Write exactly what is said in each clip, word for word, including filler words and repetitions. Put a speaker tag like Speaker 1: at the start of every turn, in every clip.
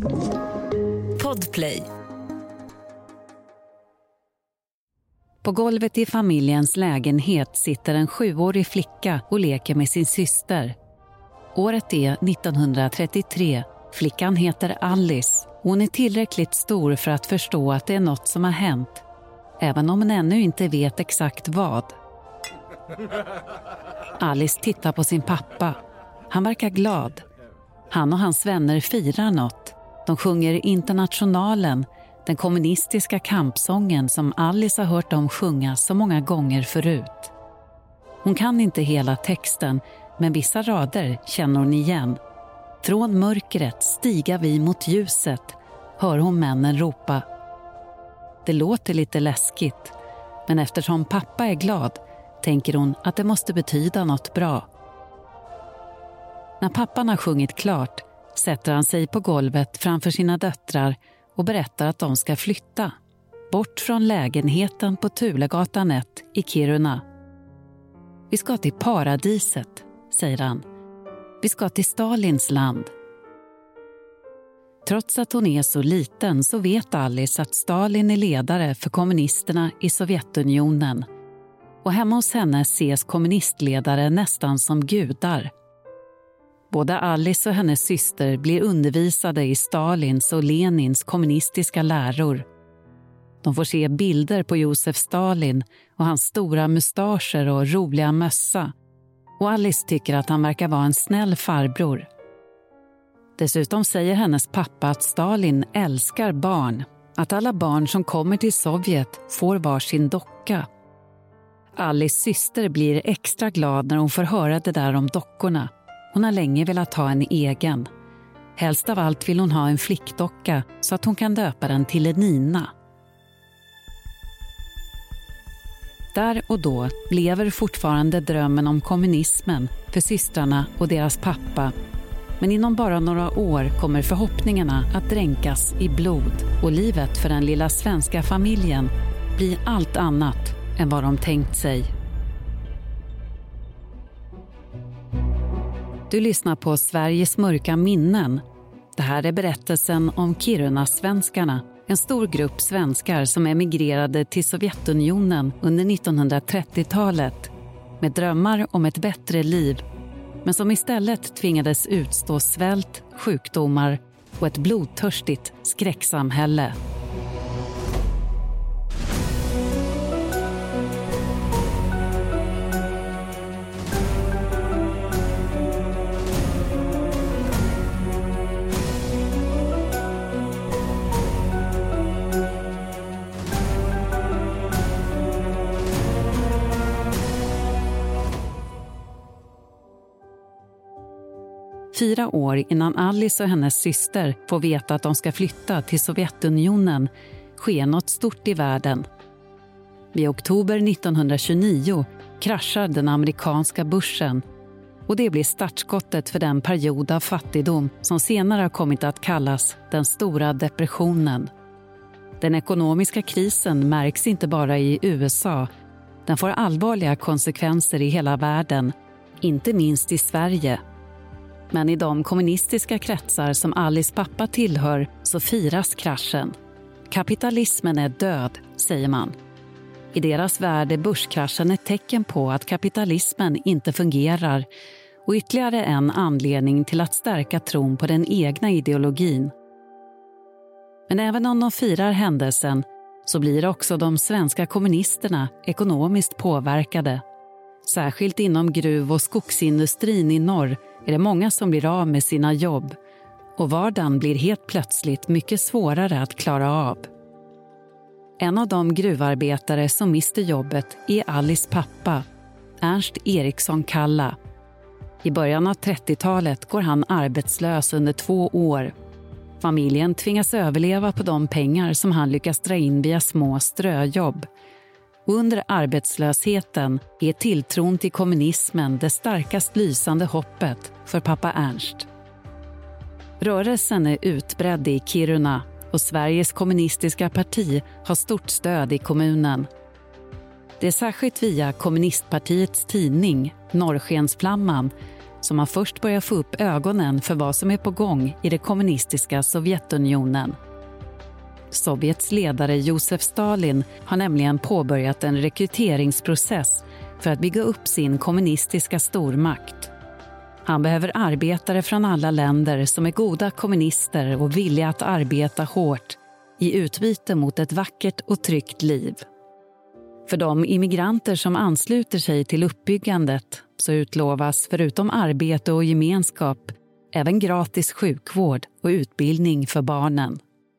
Speaker 1: Podplay. På golvet i familjens lägenhet sitter en sjuårig flicka och leker med sin syster. Året är nittonhundratrettiotre. Flickan heter Alice. Hon är tillräckligt stor för att förstå att det är något som har hänt, även om hon ännu inte vet exakt vad. Alice tittar på sin pappa. Han verkar glad. Han och hans vänner firar något. De sjunger Internationalen, den kommunistiska kampsången som Alice har hört dem sjunga så många gånger förut. Hon kan inte hela texten, men vissa rader känner hon igen. Från mörkret stiga vi mot ljuset, hör hon männen ropa. Det låter lite läskigt, men eftersom pappa är glad tänker hon att det måste betyda något bra. När pappan har sjungit klart sätter han sig på golvet framför sina döttrar och berättar att de ska flytta. Bort från lägenheten på Tulegatan ett i Kiruna. Vi ska till paradiset, säger han. Vi ska till Stalins land. Trots att hon är så liten så vet Alice att Stalin är ledare för kommunisterna i Sovjetunionen. Och hemma hos henne ses kommunistledare nästan som gudar. Både Alice och hennes syster blir undervisade i Stalins och Lenins kommunistiska läror. De får se bilder på Josef Stalin och hans stora mustascher och roliga mössa. Och Alice tycker att han verkar vara en snäll farbror. Dessutom säger hennes pappa att Stalin älskar barn. Att alla barn som kommer till Sovjet får var sin docka. Alice syster blir extra glad när hon får höra det där om dockorna. Hon har länge velat ha en egen. Helst av allt vill hon ha en flickdocka så att hon kan döpa den till Nina. Där och då lever fortfarande drömmen om kommunismen för systrarna och deras pappa. Men inom bara några år kommer förhoppningarna att dränkas i blod och livet för den lilla svenska familjen blir allt annat än vad de tänkt sig. Du lyssnar på Sveriges mörka minnen. Det här är berättelsen om Kiruna-svenskarna. En stor grupp svenskar som emigrerade till Sovjetunionen under nittonhundratrettiotalet med drömmar om ett bättre liv, men som istället tvingades utstå svält, sjukdomar och ett blodtörstigt skräcksamhälle. Fyra år innan Alice och hennes syster får veta att de ska flytta till Sovjetunionen sker något stort i världen. I oktober nittonhundratjugonio kraschar den amerikanska börsen och det blir startskottet för den period av fattigdom som senare har kommit att kallas den stora depressionen. Den ekonomiska krisen märks inte bara i U S A. Den får allvarliga konsekvenser i hela världen, inte minst i Sverige. Men i de kommunistiska kretsar som Alice pappa tillhör så firas kraschen. Kapitalismen är död, säger man. I deras värld är börskraschen ett tecken på att kapitalismen inte fungerar och ytterligare en anledning till att stärka tron på den egna ideologin. Men även om de firar händelsen så blir också de svenska kommunisterna ekonomiskt påverkade. Särskilt inom gruv- och skogsindustrin i norr är det många som blir av med sina jobb och vardagen blir helt plötsligt mycket svårare att klara av. En av de gruvarbetare som mister jobbet är Alice pappa, Ernst Eriksson Kalla. I början av trettiotalet går han arbetslös under två år. Familjen tvingas överleva på de pengar som han lyckas dra in via små ströjobb. Och under arbetslösheten är tilltron till kommunismen det starkast lysande hoppet för pappa Ernst. Rörelsen är utbredd i Kiruna och Sveriges kommunistiska parti har stort stöd i kommunen. Det är särskilt via kommunistpartiets tidning, Norrskensflamman, som har först börjat få upp ögonen för vad som är på gång i det kommunistiska Sovjetunionen. Sovjets ledare Josef Stalin har nämligen påbörjat en rekryteringsprocess för att bygga upp sin kommunistiska stormakt. Han behöver arbetare från alla länder som är goda kommunister och villiga att arbeta hårt i utbyte mot ett vackert och tryggt liv. För de immigranter som ansluter sig till uppbyggandet så utlovas förutom arbete och gemenskap även gratis sjukvård och utbildning för barnen.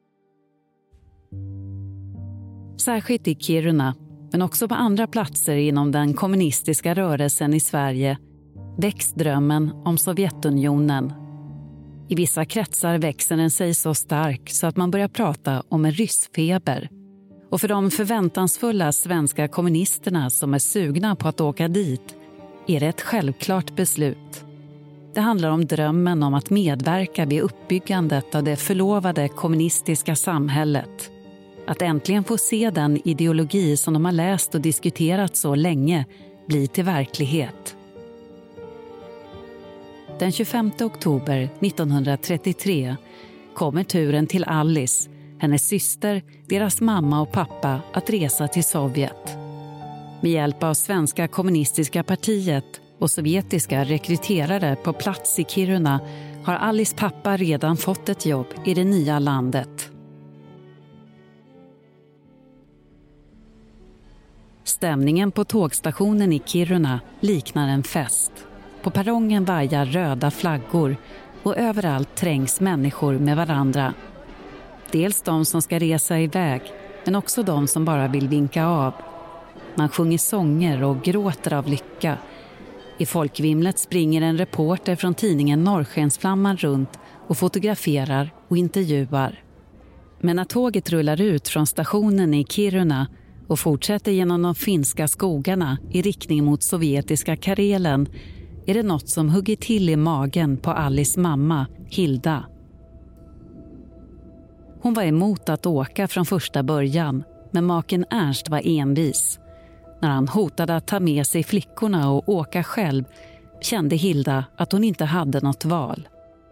Speaker 1: Särskilt i Kiruna, men också på andra platser inom den kommunistiska rörelsen i Sverige, väcks drömmen om Sovjetunionen. I vissa kretsar växer den sig så stark så att man börjar prata om en ryssfeber. Och för de förväntansfulla svenska kommunisterna som är sugna på att åka dit är det ett självklart beslut. Det handlar om drömmen om att medverka vid uppbyggandet av det förlovade kommunistiska samhället. Att äntligen få se den ideologi som de har läst och diskuterat så länge bli till verklighet. Den tjugofemte oktober nittonhundratrettiotre kommer turen till Alice, hennes syster, deras mamma och pappa att resa till Sovjet. Med hjälp av svenska kommunistiska partiet och sovjetiska rekryterare på plats i Kiruna har Alice pappa redan fått ett jobb i det nya landet. Stämningen på tågstationen i Kiruna liknar en fest. På perrongen vajar röda flaggor och överallt trängs människor med varandra. Dels de som ska resa iväg, men också de som bara vill vinka av. Man sjunger sånger och gråter av lycka. I folkvimlet springer en reporter från tidningen Norrskensflamman runt och fotograferar och intervjuar. Men när tåget rullar ut från stationen i Kiruna och fortsätter genom de finska skogarna i riktning mot sovjetiska Karelen är det något som hugger till i magen på Alice mamma, Hilda. Hon var emot att åka från första början, men maken Ernst var envis. När han hotade att ta med sig flickorna och åka själv kände Hilda att hon inte hade något val.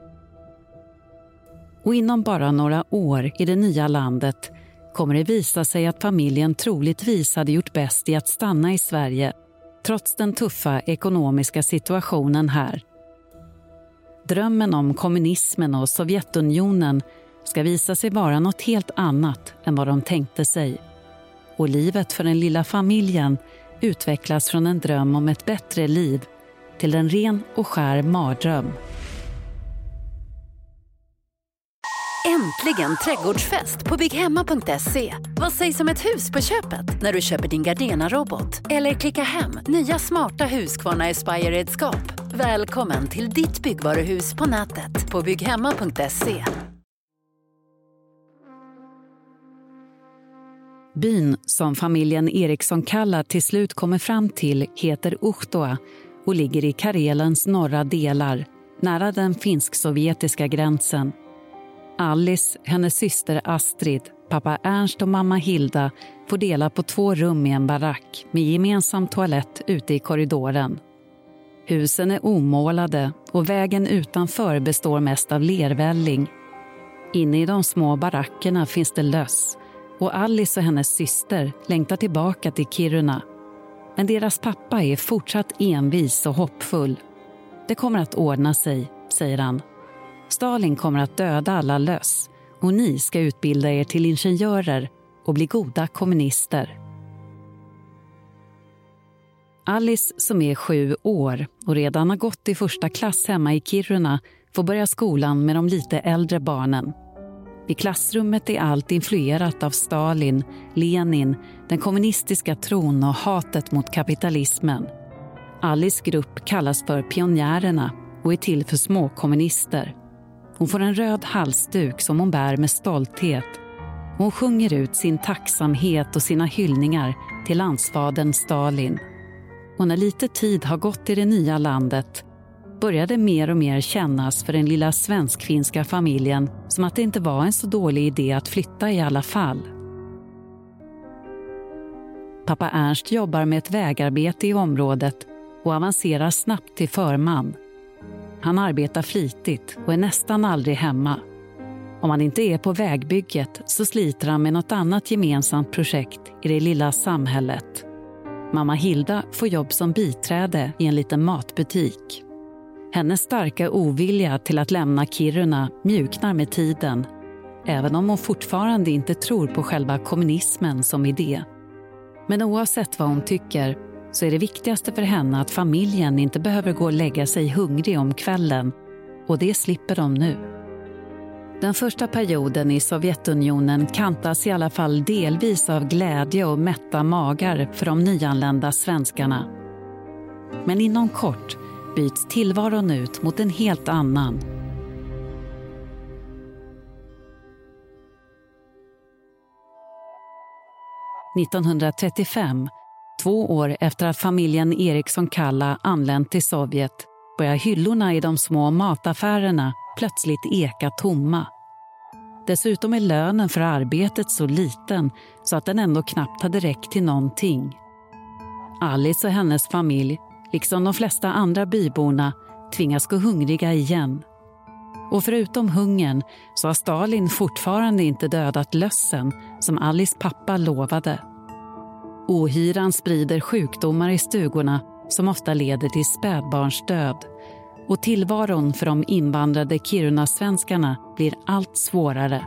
Speaker 1: Och inom bara några år i det nya landet kommer det visa sig att familjen troligtvis hade gjort bäst i att stanna i Sverige, trots den tuffa ekonomiska situationen här. Drömmen om kommunismen och Sovjetunionen ska visa sig vara något helt annat än vad de tänkte sig. Och livet för den lilla familjen utvecklas från en dröm om ett bättre liv till en ren och skär mardröm.
Speaker 2: Äntligen trädgårdsfest på bygghemma punkt se. Vad sägs om ett hus på köpet när du köper din Gardena-robot? Eller klicka hem nya smarta Husqvarna Aspire-redskap. Välkommen till ditt byggvaruhus på nätet på bygghemma punkt se.
Speaker 1: Byn som familjen Eriksson-Kalla till slut kommer fram till heter Uhtoa och ligger i Karelens norra delar, nära den finsk-sovjetiska gränsen. Alice, hennes syster Astrid, pappa Ernst och mamma Hilda får dela på två rum i en barack med gemensam toalett ute i korridoren. Husen är omålade och vägen utanför består mest av lervälling. Inne i de små barackerna finns det löss och Alice och hennes syster längtar tillbaka till Kiruna. Men deras pappa är fortsatt envis och hoppfull. Det kommer att ordna sig, säger han. Stalin kommer att döda alla löss och ni ska utbilda er till ingenjörer och bli goda kommunister. Alice, som är sju år och redan har gått i första klass hemma i Kiruna, får börja skolan med de lite äldre barnen. I klassrummet är allt influerat av Stalin, Lenin, den kommunistiska tron och hatet mot kapitalismen. Alice grupp kallas för pionjärerna och är till för små kommunister. Hon får en röd halsduk som hon bär med stolthet. Hon sjunger ut sin tacksamhet och sina hyllningar till landsfadern Stalin. Och när lite tid har gått i det nya landet börjar det mer och mer kännas för den lilla svensk-finska familjen som att det inte var en så dålig idé att flytta i alla fall. Pappa Ernst jobbar med ett vägarbete i området och avancerar snabbt till förman. Han arbetar flitigt och är nästan aldrig hemma. Om han inte är på vägbygget så sliter han med något annat gemensamt projekt i det lilla samhället. Mamma Hilda får jobb som biträde i en liten matbutik. Hennes starka ovilja till att lämna Kiruna mjuknar med tiden, även om hon fortfarande inte tror på själva kommunismen som idé. Men oavsett vad hon tycker så är det viktigaste för henne att familjen inte behöver gå och lägga sig hungrig om kvällen, och det slipper de nu. Den första perioden i Sovjetunionen kantas i alla fall delvis av glädje och mätta magar för de nyanlända svenskarna. Men inom kort byts tillvaron ut mot en helt annan. nittonhundratrettiofem, två år efter att familjen Eriksson-Kalla anlänt till Sovjet, börjar hyllorna i de små mataffärerna plötsligt eka tomma. Dessutom är lönen för arbetet så liten så att den ändå knappt hade räckt till någonting. Alice och hennes familj, liksom de flesta andra byborna, tvingas gå hungriga igen. Och förutom hungern så har Stalin fortfarande inte dödat lössen som Alice pappa lovade. Ohyran sprider sjukdomar i stugorna som ofta leder till spädbarnsdöd. Och tillvaron för de invandrade Kiruna-svenskarna blir allt svårare.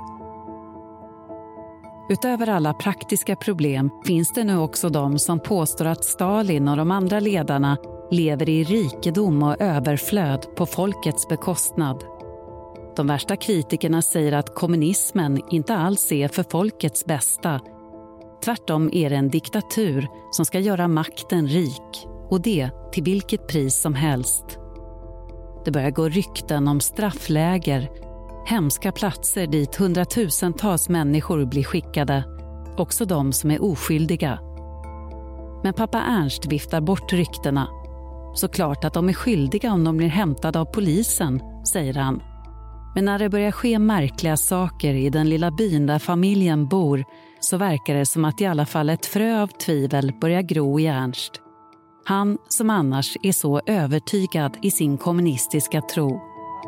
Speaker 1: Utöver alla praktiska problem finns det nu också de som påstår att Stalin och de andra ledarna lever i rikedom och överflöd på folkets bekostnad. De värsta kritikerna säger att kommunismen inte alls är för folkets bästa. Tvärtom är det en diktatur som ska göra makten rik, och det till vilket pris som helst. Det börjar gå rykten om straffläger, hemska platser dit hundratusentals människor blir skickade, också de som är oskyldiga. Men pappa Ernst viftar bort ryktena. Såklart att de är skyldiga om de blir hämtade av polisen, säger han. Men när det börjar ske märkliga saker i den lilla byn där familjen bor så verkar det som att i alla fall ett frö av tvivel börjar gro i Ernst. Han som annars är så övertygad i sin kommunistiska tro.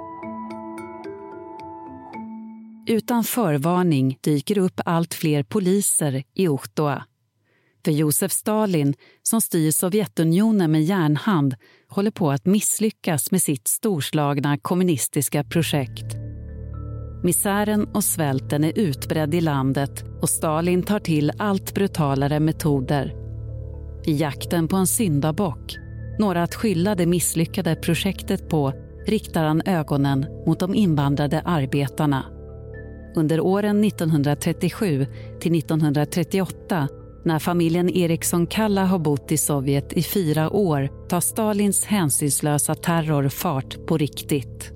Speaker 1: Utan förvarning dyker upp allt fler poliser i Uchta. För Josef Stalin, som styr Sovjetunionen med järnhand, håller på att misslyckas med sitt storslagna kommunistiska projekt. Misären och svälten är utbredd i landet och Stalin tar till allt brutalare metoder. I jakten på en syndabock, några att skylla det misslyckade projektet på, riktar han ögonen mot de invandrade arbetarna. Under åren nittonhundratrettiosju till nittonhundratrettioåtta, när familjen Eriksson-Kalla har bott i Sovjet i fyra år, tar Stalins hänsynslösa terror fart på riktigt.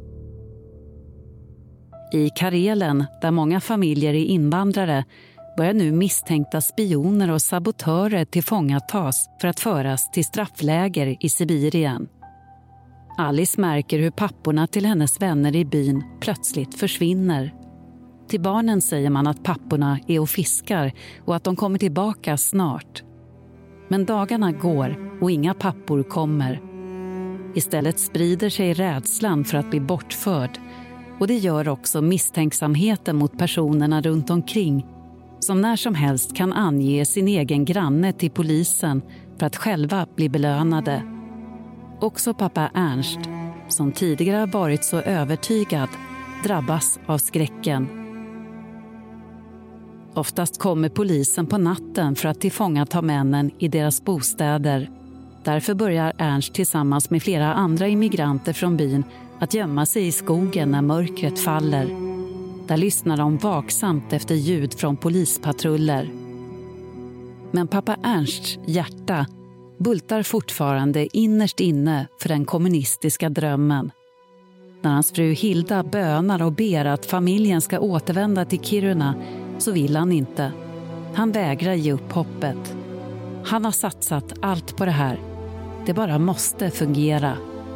Speaker 1: I Karelen, där många familjer är invandrare, börjar nu misstänkta spioner och sabotörer tillfångatas för att föras till straffläger i Sibirien. Alice märker hur papporna till hennes vänner i byn plötsligt försvinner. Till barnen säger man att papporna är och fiskar och att de kommer tillbaka snart. Men dagarna går och inga pappor kommer. Istället sprider sig rädslan för att bli bortförd, och det gör också misstänksamheten mot personerna runt omkring, som när som helst kan ange sin egen granne till polisen för att själva bli belönade. Också pappa Ernst, som tidigare varit så övertygad, drabbas av skräcken. Oftast kommer polisen på natten för att tillfångata männen i deras bostäder. Därför börjar Ernst tillsammans med flera andra immigranter från byn att gömma sig i skogen när mörkret faller. Där lyssnar de vaksamt efter ljud från polispatruller. Men pappa Ernsts hjärta bultar fortfarande innerst inne för den kommunistiska drömmen. När hans fru Hilda bönar och ber att familjen ska återvända till Kiruna så vill han inte. Han vägrar ge upp hoppet. Han har satsat allt på det här. Det bara måste fungera.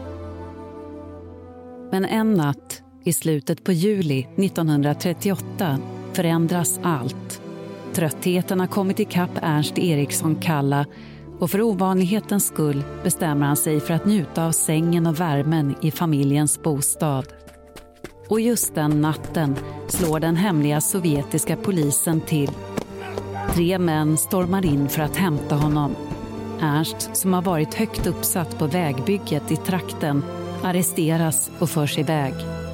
Speaker 1: Men en natt i slutet på juli nittonhundratrettioåtta förändras allt. Tröttheten har kommit ikapp Ernst Eriksson-Kalla Och för ovanlighetens skull bestämmer han sig för att njuta av sängen och värmen i familjens bostad. Och just den natten slår den hemliga sovjetiska polisen till. Tre män stormar in för att hämta honom. Ernst, som har varit högt uppsatt på vägbygget i trakten, arresteras och förs iväg.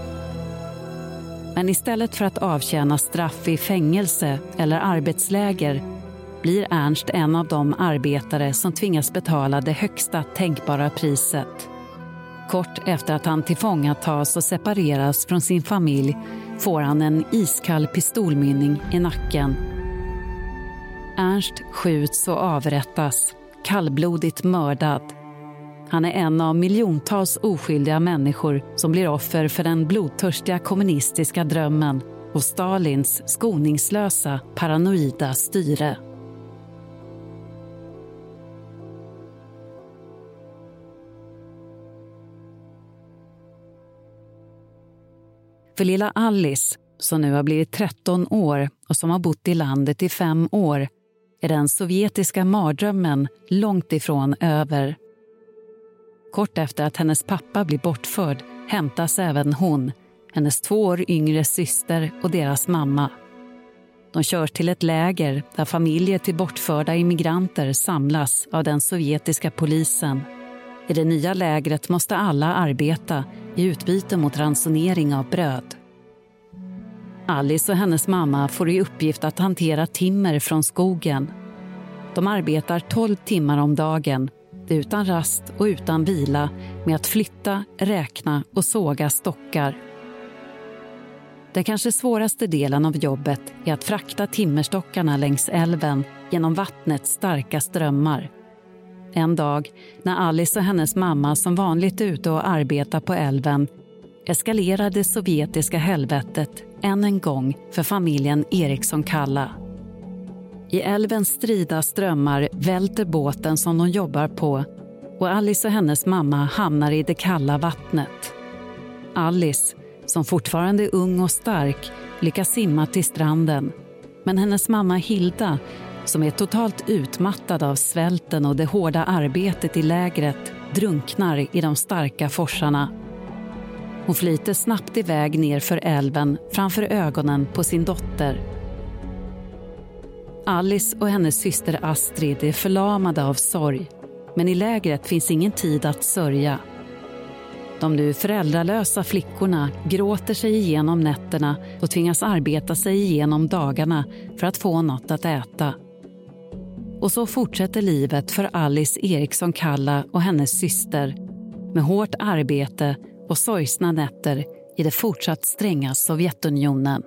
Speaker 1: Men istället för att avtjäna straff i fängelse eller arbetsläger blir Ernst en av de arbetare som tvingas betala det högsta tänkbara priset. Kort efter att han tillfångatas och separeras från sin familj får han en iskall pistolmynning i nacken. Ernst skjuts och avrättas, kallblodigt mördad. Han är en av miljontals oskyldiga människor som blir offer för den blodtörstiga kommunistiska drömmen och Stalins skoningslösa, paranoida styre. För lilla Alice, som nu har blivit tretton år och som har bott i landet i fem år, är den sovjetiska mardrömmen långt ifrån över. Kort efter att hennes pappa blir bortförd hämtas även hon, hennes två år yngre syster och deras mamma. De körs till ett läger där familjer till bortförda immigranter samlas av den sovjetiska polisen. I det nya lägret måste alla arbeta i utbyte mot ransonering av bröd. Alice och hennes mamma får i uppgift att hantera timmer från skogen. De arbetar tolv timmar om dagen, utan rast och utan vila, med att flytta, räkna och såga stockar. Den kanske svåraste delen av jobbet är att frakta timmerstockarna längs älven genom vattnets starka strömmar. En dag, när Alice och hennes mamma som vanligt är ute och arbetar på älven, eskalerar det sovjetiska helvetet än en gång för familjen Eriksson-Kalla. I älvens strida strömmar välter båten som de jobbar på och Alice och hennes mamma hamnar i det kalla vattnet. Alice, som fortfarande är ung och stark, lyckas simma till stranden. Men hennes mamma Hilda, som är totalt utmattad av svälten och det hårda arbetet i lägret, drunknar i de starka forsarna. Hon flyter snabbt iväg ner för älven framför ögonen på sin dotter. Alice och hennes syster Astrid är förlamade av sorg, men i lägret finns ingen tid att sörja. De nu föräldralösa flickorna gråter sig igenom nätterna och tvingas arbeta sig igenom dagarna för att få något att äta. Och så fortsätter livet för Alice Eriksson-Kalla och hennes syster med hårt arbete och sorgsna nätter i det fortsatt stränga Sovjetunionen.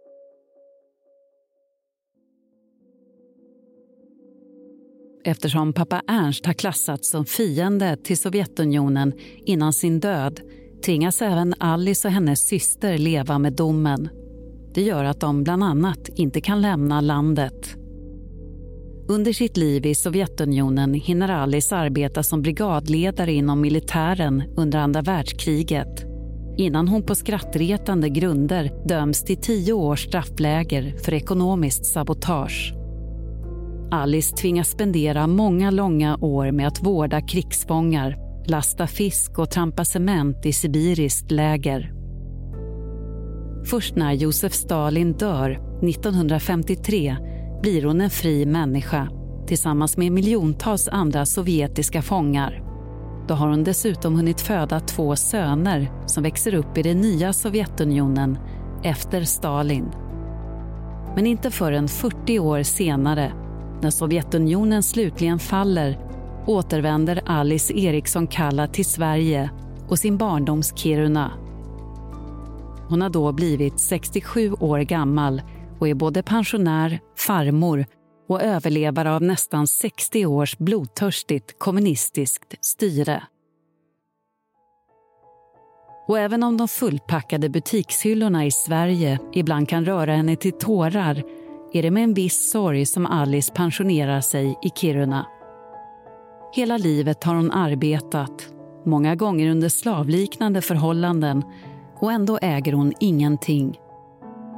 Speaker 1: Eftersom pappa Ernst har klassats som fiende till Sovjetunionen innan sin död tvingas även Alice och hennes syster leva med domen. Det gör att de bland annat inte kan lämna landet. Under sitt liv i Sovjetunionen hinner Alice arbeta som brigadledare inom militären under andra världskriget, innan hon på skrattretande grunder döms till tio års straffläger för ekonomiskt sabotage. Alice tvingas spendera många långa år med att vårda krigsfångar, lasta fisk och trampa cement i sibiriskt läger. Först när Josef Stalin dör nittonhundrafemtiotre blir hon en fri människa tillsammans med miljontals andra sovjetiska fångar. Då har hon dessutom hunnit föda två söner som växer upp i den nya Sovjetunionen efter Stalin. Men inte förrän fyrtio år senare, när Sovjetunionen slutligen faller, återvänder Alice Eriksson-Kalla till Sverige och sin barndoms Kiruna. Hon har då blivit sextiosju år gammal och är både pensionär, farmor och överlevare av nästan sextio års blodtörstigt kommunistiskt styre. Och även om de fullpackade butikshyllorna i Sverige ibland kan röra henne till tårar, är det med en viss sorg som Alice pensionerar sig i Kiruna. Hela livet har hon arbetat, många gånger under slavliknande förhållanden, och ändå äger hon ingenting.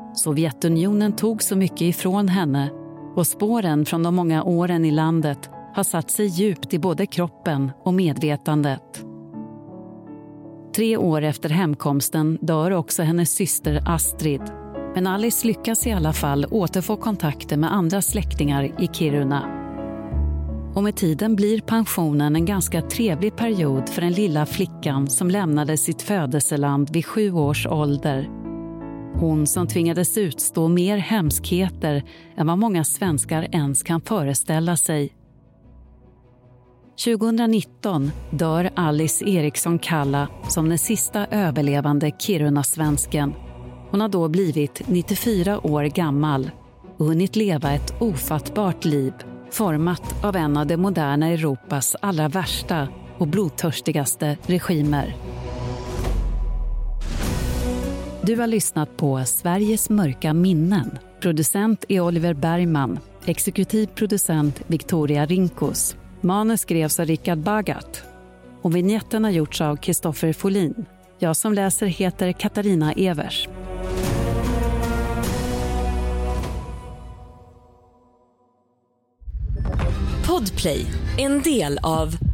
Speaker 1: Sovjetunionen tog så mycket ifrån henne och spåren från de många åren i landet har satt sig djupt i både kroppen och medvetandet. Tre år efter hemkomsten dör också hennes syster Astrid. Men Alice lyckas i alla fall återfå kontakter med andra släktingar i Kiruna. Och med tiden blir pensionen en ganska trevlig period för den lilla flickan som lämnade sitt födelseland vid sju års ålder. Hon som tvingades utstå mer hemskheter än vad många svenskar ens kan föreställa sig. tjugonitton dör Alice Eriksson Kalla som den sista överlevande Kiruna-svensken. Hon har då blivit nittiofyra år gammal och hunnit leva ett ofattbart liv, format av en av det moderna Europas allra värsta och blodtörstigaste regimer. Du har lyssnat på Sveriges mörka minnen. Producent är Oliver Bergman, exekutiv producent Victoria Rinkos. Manus skrevs av Richard Bagat och vignetten har gjorts av Kristoffer Folin. Jag som läser heter Katarina Evers.
Speaker 3: Podplay, en del av